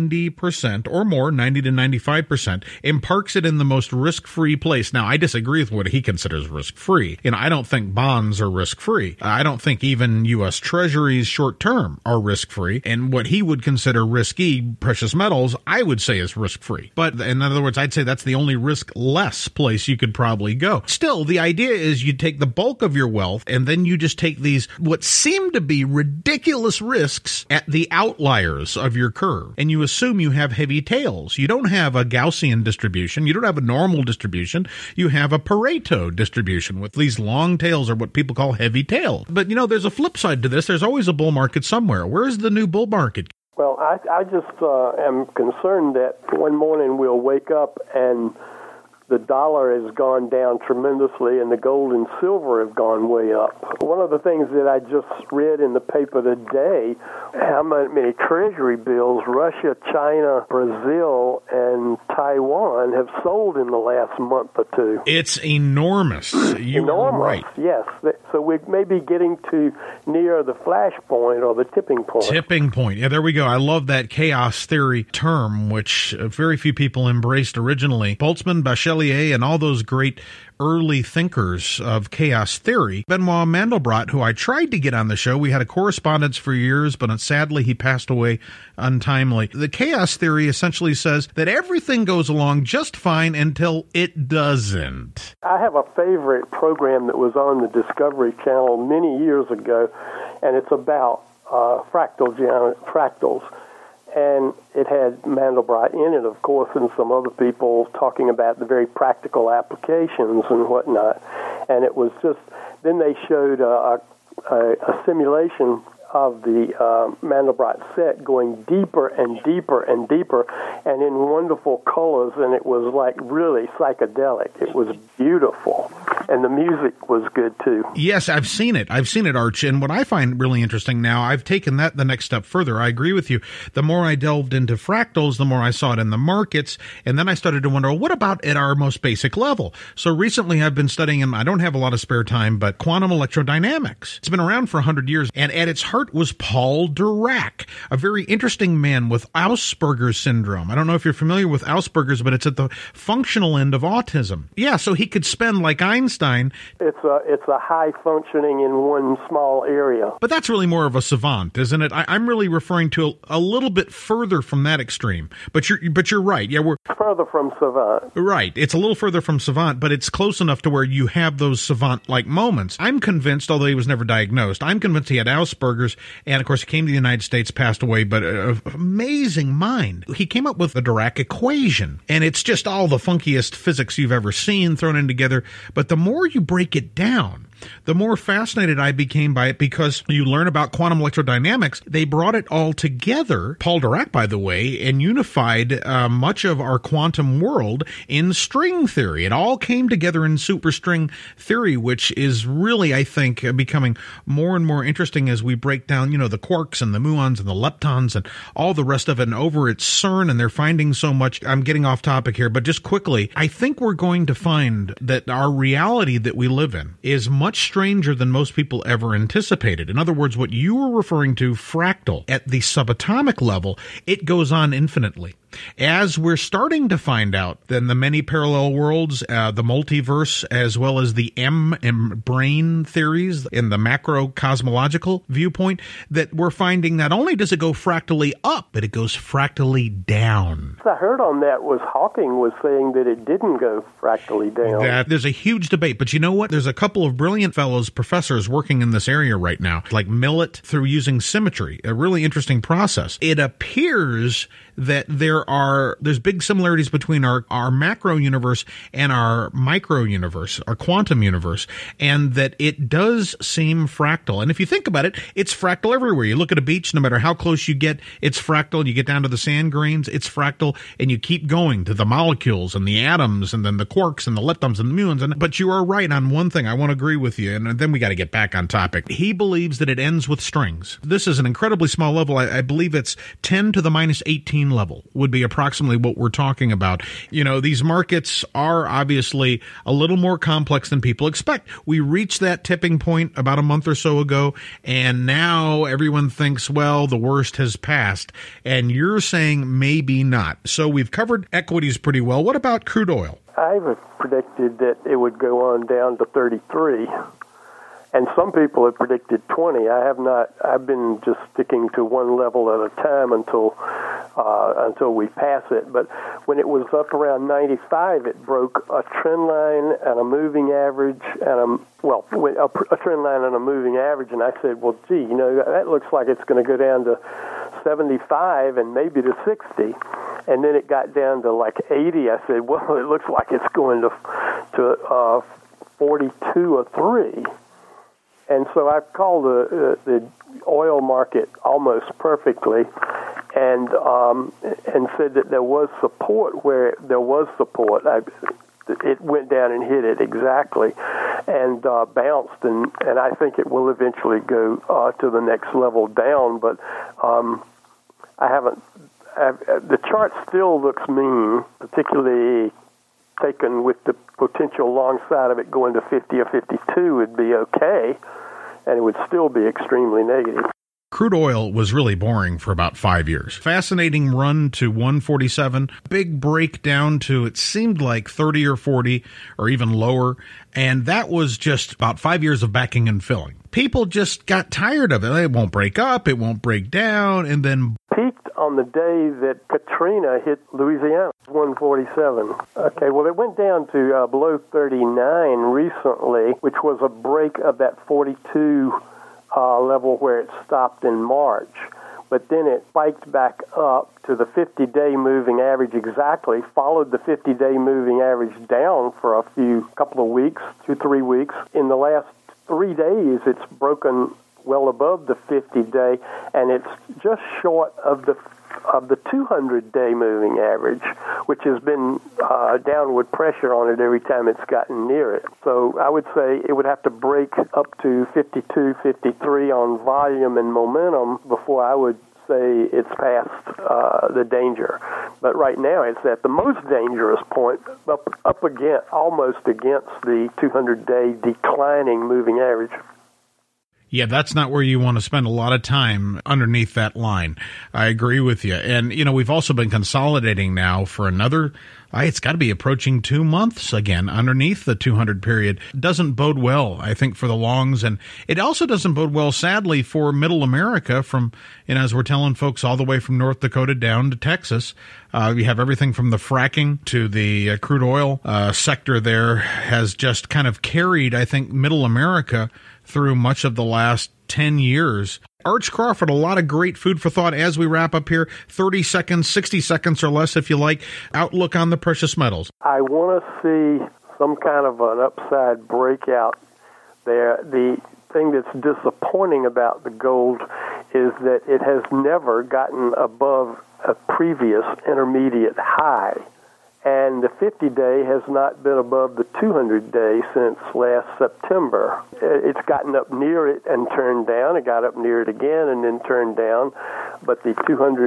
90% or more, 90 to 95%, and parks it in the most risk-free place. Now, I disagree with what he considers risk-free. I don't think bonds are risk-free. I don't think even U.S. Treasuries short-term are risk-free. And what he would consider risky, precious metals, I would say is risk-free. But in other words, I'd say that's the only risk-less place you could probably go. Still, the idea is you take the bulk of your wealth, and then you just take these, what seem to be ridiculous risks at the outliers of your curve, and you assume you have heavy tails. You don't have a Gaussian distribution. You don't have a normal distribution. You have a Pareto distribution with these long tails, or what people call heavy tails. But there's a flip side to this. There's always a bull market somewhere. Where's the new bull market? Well, I just am concerned that one morning we'll wake up and the dollar has gone down tremendously and the gold and silver have gone way up. One of the things that I just read in the paper today, how many treasury bills Russia, China, Brazil, and Taiwan have sold in the last month or two. It's enormous. You're right. Yes. So we may be getting to near the flashpoint or the tipping point. Tipping point. Yeah, there we go. I love that chaos theory term, which very few people embraced originally. Boltzmann, Bachelier, and all those great early thinkers of chaos theory. Benoit Mandelbrot, who I tried to get on the show, we had a correspondence for years, but sadly he passed away untimely. The chaos theory essentially says that everything goes along just fine until it doesn't. I have a favorite program that was on the Discovery Channel many years ago, and it's about fractals. And it had Mandelbrot in it, of course, and some other people talking about the very practical applications and whatnot. And it was just, then they showed a simulation of the Mandelbrot set going deeper and deeper and deeper and in wonderful colors, and it was like really psychedelic. It was beautiful. And the music was good, too. Yes, I've seen it, Arch. And what I find really interesting now, I've taken that the next step further. I agree with you. The more I delved into fractals, the more I saw it in the markets. And then I started to wonder, what about at our most basic level? So recently I've been studying, and I don't have a lot of spare time, but quantum electrodynamics. It's been around for 100 years. And at its heart was Paul Dirac, a very interesting man with Asperger's syndrome. I don't know if you're familiar with Asperger's, but it's at the functional end of autism. Yeah, so he could spend like Einstein. It's a high functioning in one small area. But that's really more of a savant, isn't it? I'm really referring to a little bit further from that extreme. But you're right. Yeah, we're further from savant. Right. It's a little further from savant, but it's close enough to where you have those savant-like moments. I'm convinced, although he was never diagnosed, I'm convinced he had Asperger's, and of course he came to the United States, passed away, but amazing mind. He came up with the Dirac equation, and it's just all the funkiest physics you've ever seen thrown in together. But the more you break it down, the more fascinated I became by it, because you learn about quantum electrodynamics. They brought it all together, Paul Dirac, by the way, and unified much of our quantum world in string theory. It all came together in superstring theory, which is really, I think, becoming more and more interesting as we break down, the quarks and the muons and the leptons and all the rest of it. And over at CERN, and they're finding so much. I'm getting off topic here, but just quickly, I think we're going to find that our reality that we live in is much stranger than most people ever anticipated. In other words, what you were referring to, fractal, at the subatomic level, it goes on infinitely. As we're starting to find out, then the many parallel worlds, the multiverse, as well as the M and brain theories in the macro cosmological viewpoint, that we're finding not only does it go fractally up, but it goes fractally down. I heard on that was Hawking was saying that it didn't go fractally down. There's a huge debate, but you know what? There's a couple of brilliant fellows, professors working in this area right now, like Millet, through using symmetry, a really interesting process. It appears that there's big similarities between our macro universe and our micro universe, our quantum universe, and that it does seem fractal. And if you think about it, it's fractal everywhere. You look at a beach, no matter how close you get, it's fractal. You get down to the sand grains, it's fractal, and you keep going to the molecules and the atoms and then the quarks and the leptons and the muons. But you are right on one thing. I want to agree with you, and then we got to get back on topic. He believes that it ends with strings. This is an incredibly small level. I believe it's 10 to the minus 18 level would be approximately what we're talking about. These markets are obviously a little more complex than people expect. We reached that tipping point about a month or so ago, and now everyone thinks, well, the worst has passed. And you're saying maybe not. So we've covered equities pretty well. What about crude oil? I have predicted that it would go on down to 33. And some people have predicted 20. I have not. I've been just sticking to one level at a time until we pass it. But when it was up around 95, it broke a trend line and a moving average, and a trend line and a moving average. And I said, well, gee, that looks like it's going to go down to 75 and maybe to 60. And then it got down to like 80. I said, well, it looks like it's going to 42 or 3. And so I called the oil market almost perfectly, and said that there was support where there was support. It went down and hit it exactly, and bounced, and I think it will eventually go to the next level down. But I haven't. The chart still looks mean, particularly taken with the potential long side of it going to 50 or 52 would be okay, and it would still be extremely negative. Crude oil was really boring for about 5 years. Fascinating run to 147, big break down to it seemed like 30 or 40 or even lower, and that was just about 5 years of backing and filling. People just got tired of it. It won't break up, it won't break down, and then peaked on the day that Katrina hit Louisiana, 147. Okay, well, it went down to below 39 recently, which was a break of that 42 level where it stopped in March. But then it spiked back up to the 50-day moving average exactly, followed the 50-day moving average down for a couple of weeks, 2-3 weeks. In the last 3 days, it's broken well above the 50-day, and it's just short of the 200-day moving average, which has been downward pressure on it every time it's gotten near it. So I would say it would have to break up to 52, 53 on volume and momentum before I would say it's past the danger. But right now it's at the most dangerous point, up against, almost against the 200-day declining moving average. Yeah, that's not where you want to spend a lot of time underneath that line. I agree with you. And, we've also been consolidating now for another, it's got to be approaching 2 months again underneath the 200 period. Doesn't bode well, I think, for the longs. And it also doesn't bode well, sadly, for middle America from, as we're telling folks all the way from North Dakota down to Texas. We have everything from the fracking to the crude oil sector there has just kind of carried, I think, middle America through much of the last 10 years. Arch Crawford, a lot of great food for thought as we wrap up here. 30 seconds, 60 seconds or less if you like. Outlook on the precious metals. I want to see some kind of an upside breakout there. The thing that's disappointing about the gold is that it has never gotten above a previous intermediate high. And the 50-day has not been above the 200-day since last September. It's gotten up near it and turned down. It got up near it again and then turned down. But the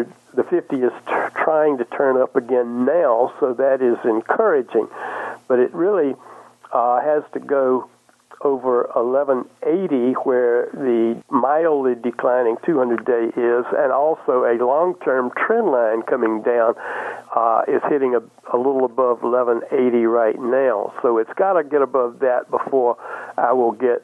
50 is trying to turn up again now, so that is encouraging. But it really has to go over 1180, where the mildly declining 200-day is, and also a long-term trend line coming down is hitting a little above 1180 right now. So it's got to get above that before I will get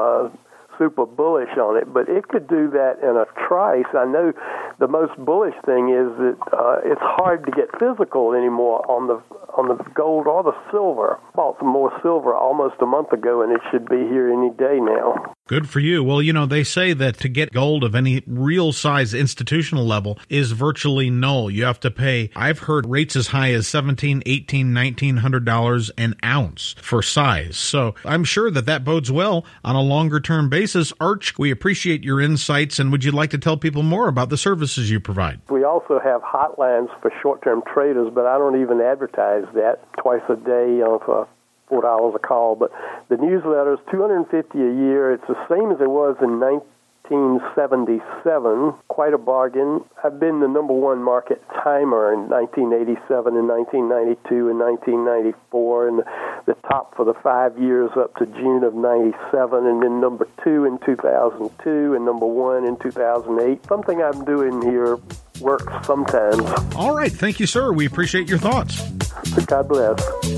super bullish on it. But it could do that in a trice. I know the most bullish thing is that it's hard to get physical anymore on the gold or the silver. I bought some more silver almost a month ago, and it should be here any day now. Good for you. Well, they say that to get gold of any real size institutional level is virtually null. You have to pay, I've heard rates as high as $1,700, $1,800, $1,900 an ounce for size. So I'm sure that bodes well on a longer term basis. Arch, we appreciate your insights, and would you like to tell people more about the services you provide? We also have hotlines for short-term traders, but I don't even advertise that. Twice a day for $4 a call. But the newsletter is $250 a year. It's the same as it was in 1977. Quite a bargain. I've been the number one market timer in 1987 and 1992 and 1994, and the top for the 5 years up to June of 97, and then number two in 2002 and number one in 2008. Something I'm doing here works sometimes. All right. Thank you, sir. We appreciate your thoughts. God bless.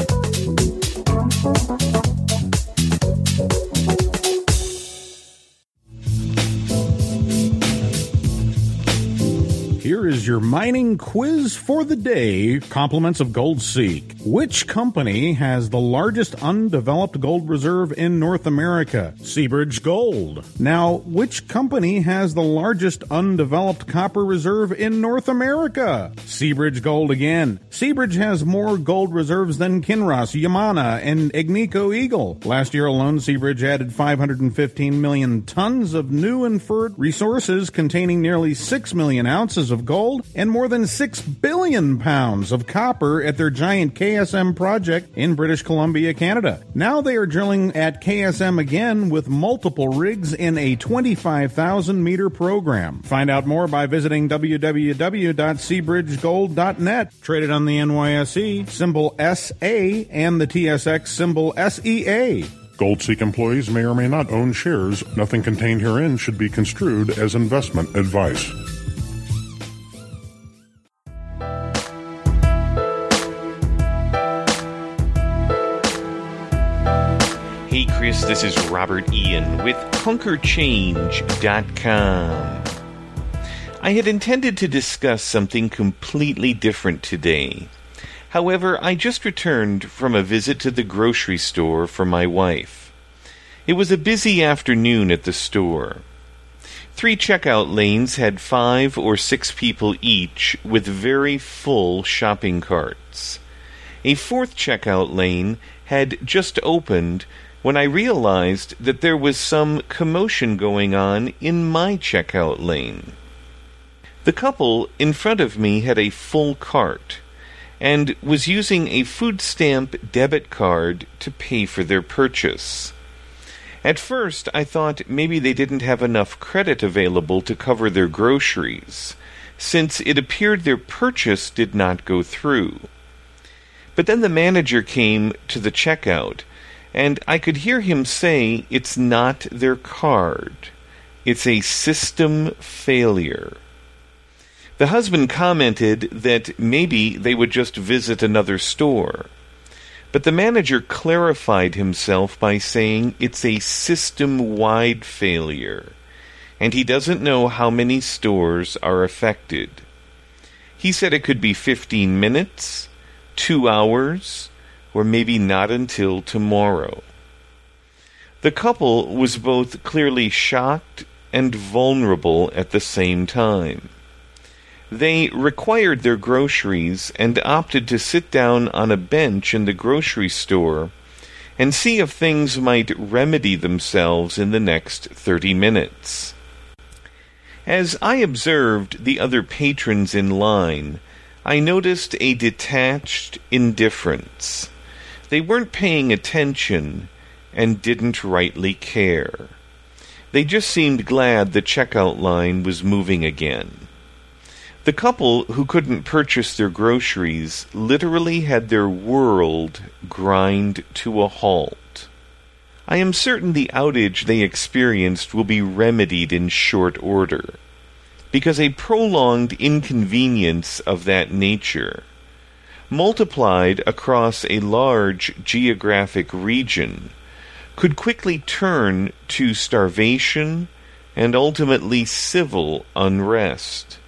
Here is your mining quiz for the day. Compliments of GoldSeek. Which company has the largest undeveloped gold reserve in North America? Seabridge Gold. Now, which company has the largest undeveloped copper reserve in North America? Seabridge Gold again. Seabridge has more gold reserves than Kinross, Yamana, and Agnico Eagle. Last year alone, Seabridge added 515 million tons of new inferred resources containing nearly 6 million ounces of gold gold and more than 6 billion pounds of copper at their giant KSM project in British Columbia, Canada. Now they are drilling at KSM again with multiple rigs in a 25,000-meter program. Find out more by visiting www.seabridgegold.net. Traded on the NYSE, symbol SA, and the TSX, symbol SEA. GoldSeek employees may or may not own shares. Nothing contained herein should be construed as investment advice. Hey Chris, this is Robert Ian with ConquerChange.com. I had intended to discuss something completely different today. However, I just returned from a visit to the grocery store for my wife. It was a busy afternoon at the store. 3 checkout lanes had 5 or 6 people each with very full shopping carts. A 4th checkout lane had just opened when I realized that there was some commotion going on in my checkout lane. The couple in front of me had a full cart and was using a food stamp debit card to pay for their purchase. At first, I thought maybe they didn't have enough credit available to cover their groceries, since it appeared their purchase did not go through. But then the manager came to the checkout, and I could hear him say it's not their card. It's a system failure. The husband commented that maybe they would just visit another store. But the manager clarified himself by saying it's a system-wide failure, and he doesn't know how many stores are affected. He said it could be 15 minutes, 2 hours, or maybe not until tomorrow. The couple was both clearly shocked and vulnerable at the same time. They required their groceries and opted to sit down on a bench in the grocery store and see if things might remedy themselves in the next 30 minutes. As I observed the other patrons in line, I noticed a detached indifference. They weren't paying attention and didn't rightly care. They just seemed glad the checkout line was moving again. The couple who couldn't purchase their groceries literally had their world grind to a halt. I am certain the outage they experienced will be remedied in short order, because a prolonged inconvenience of that nature, multiplied across a large geographic region, could quickly turn to starvation and ultimately civil unrest.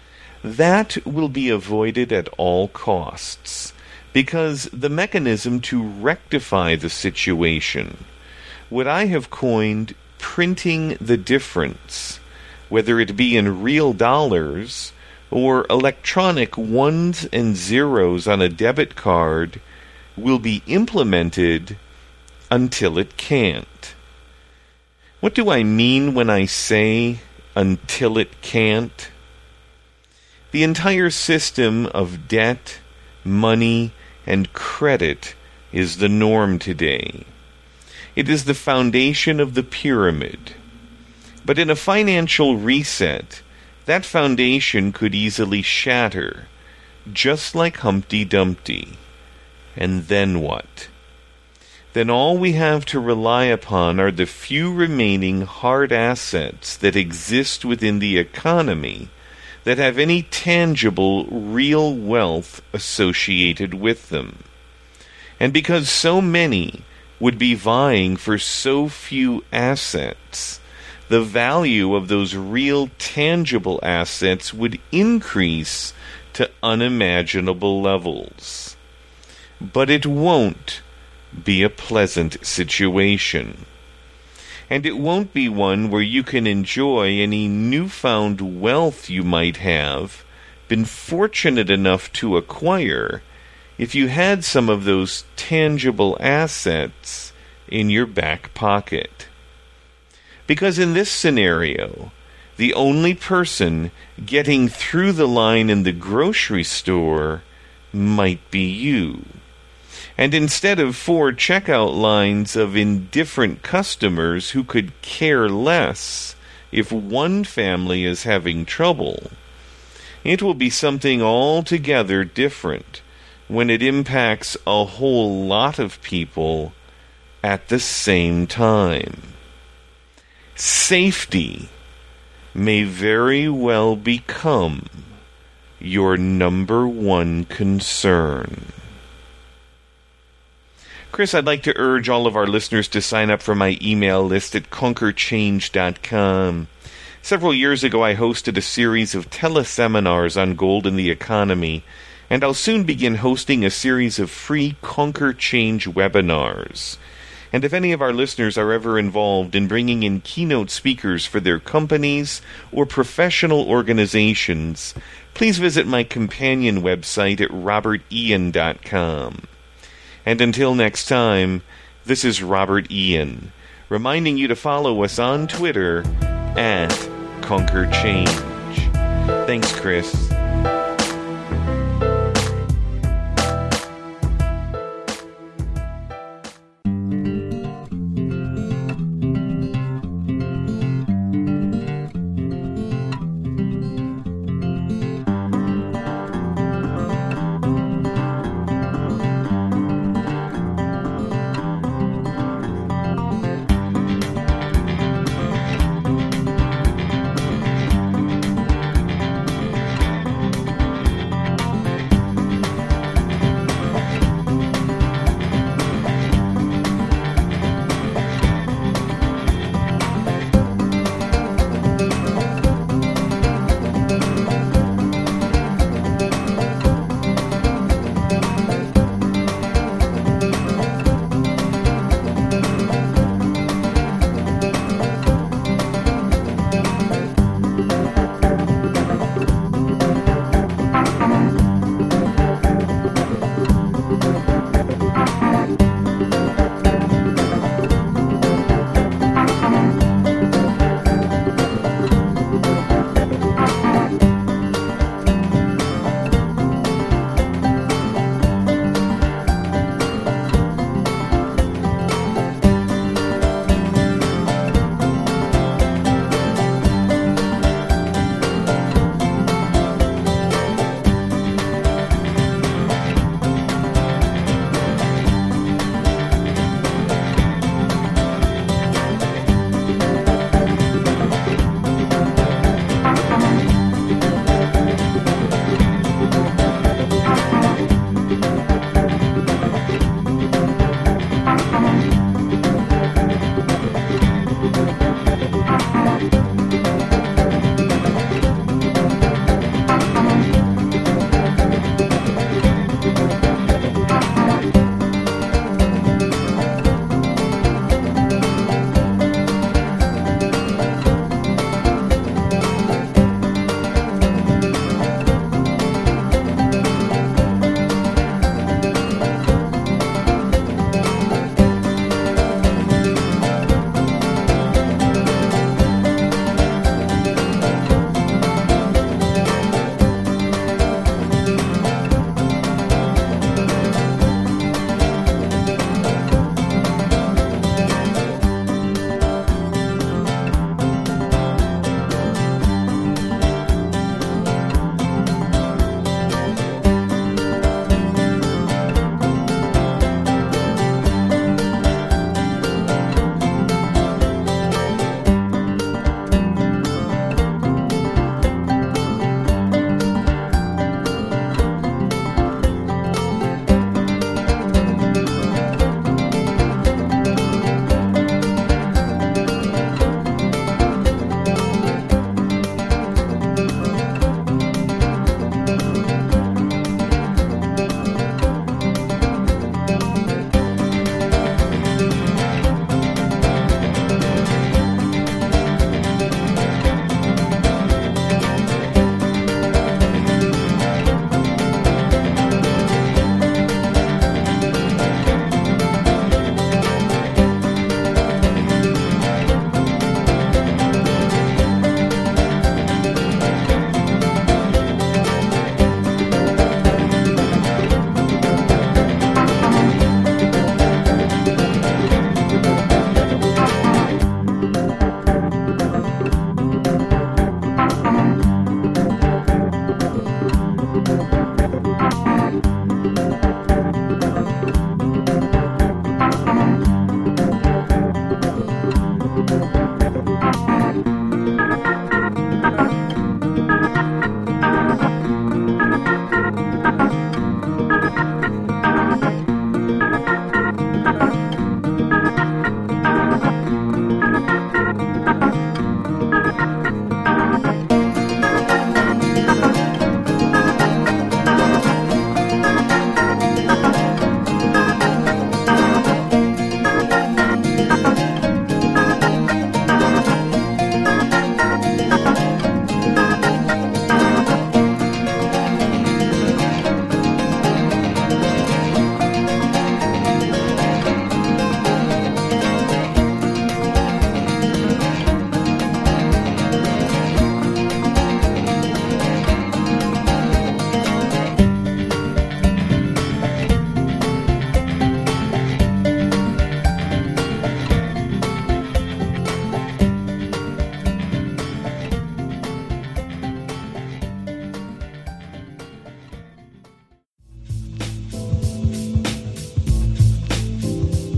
That will be avoided at all costs, because the mechanism to rectify the situation, what I have coined printing the difference, whether it be in real dollars or electronic ones and zeros on a debit card, will be implemented until it can't. What do I mean when I say until it can't? The entire system of debt, money, and credit is the norm today. It is the foundation of the pyramid. But in a financial reset, that foundation could easily shatter, just like Humpty Dumpty. And then what? Then all we have to rely upon are the few remaining hard assets that exist within the economy that have any tangible, real wealth associated with them. And because so many would be vying for so few assets, the value of those real, tangible assets would increase to unimaginable levels. But it won't be a pleasant situation. And it won't be one where you can enjoy any newfound wealth you might have been fortunate enough to acquire if you had some of those tangible assets in your back pocket. Because in this scenario, the only person getting through the line in the grocery store might be you. And instead of 4 checkout lines of indifferent customers who could care less if one family is having trouble, it will be something altogether different when it impacts a whole lot of people at the same time. Safety may very well become your number one concern. Chris, I'd like to urge all of our listeners to sign up for my email list at conquerchange.com. Several years ago, I hosted a series of teleseminars on gold and the economy, and I'll soon begin hosting a series of free Conquer Change webinars. And if any of our listeners are ever involved in bringing in keynote speakers for their companies or professional organizations, please visit my companion website at robertian.com. And until next time, this is Robert Ian, reminding you to follow us on Twitter at Conquer Change. Thanks, Chris.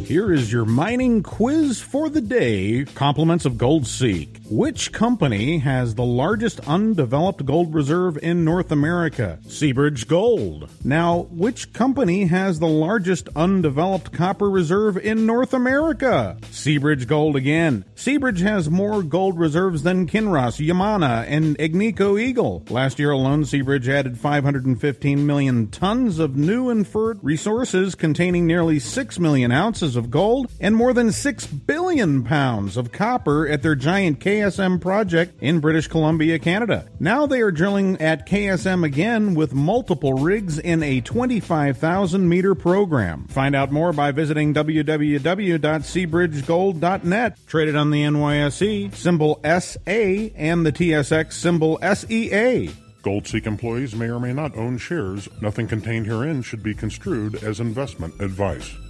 Here is your mining quiz for the day, compliments of GoldSeek. Which company has the largest undeveloped gold reserve in North America? Seabridge Gold. Now, which company has the largest undeveloped copper reserve in North America? Seabridge Gold again. Seabridge has more gold reserves than Kinross, Yamana, and Agnico Eagle. Last year alone, Seabridge added 515 million tons of new inferred resources containing nearly 6 million ounces of gold and more than 6 billion pounds of copper at their giant KSM project in British Columbia, Canada. Now they are drilling at KSM again with multiple rigs in a 25,000-meter program. Find out more by visiting www.seabridgegold.net. Traded on the NYSE, symbol SA, and the TSX, symbol SEA. GoldSeek employees may or may not own shares. Nothing contained herein should be construed as investment advice.